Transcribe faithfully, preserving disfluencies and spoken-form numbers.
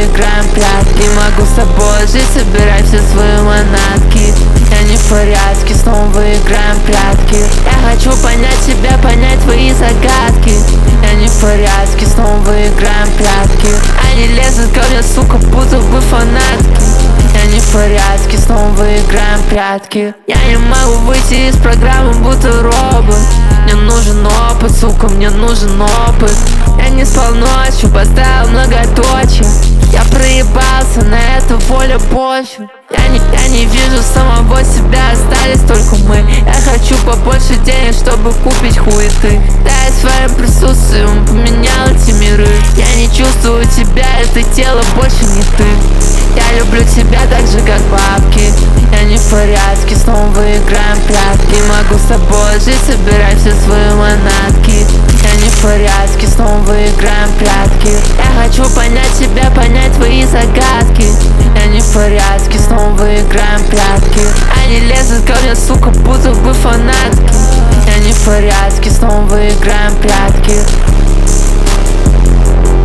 выиграем прятки. Не могу с тобой жить, собирай все свои манатки. Я не в порядке, снова выиграем прятки. Я хочу понять тебя, понять твои загадки. Я не в порядке, снова выиграем прятки. Они лезут ко мне, сука, будто бы фанатки. Я не в порядке, снова выиграем прятки. Я не могу выйти из программы, будто робот. Мне нужен опыт, сука, мне нужен опыт. Я не спал ночью, поставил многоточие. Я проебался, на это воля больше. Я не, я не вижу самого себя, остались только мы. Я хочу побольше денег, чтобы купить хуеты. Да, я своим присутствием поменял эти миры. Я не чувствую тебя, это тело больше не ты. Я люблю тебя так же, как бабки. Я не в порядке, снова выиграем прятки. Не могу с тобой жить, собирай все свои манатки. Я не в порядке, снова выиграем прятки. Я хочу понять тебя, понять твои загадки. Я не в порядке, снова выиграем прятки. Они лезут ко мне, сука, будто бы фанатки. Я не в порядке, снова выиграем прятки.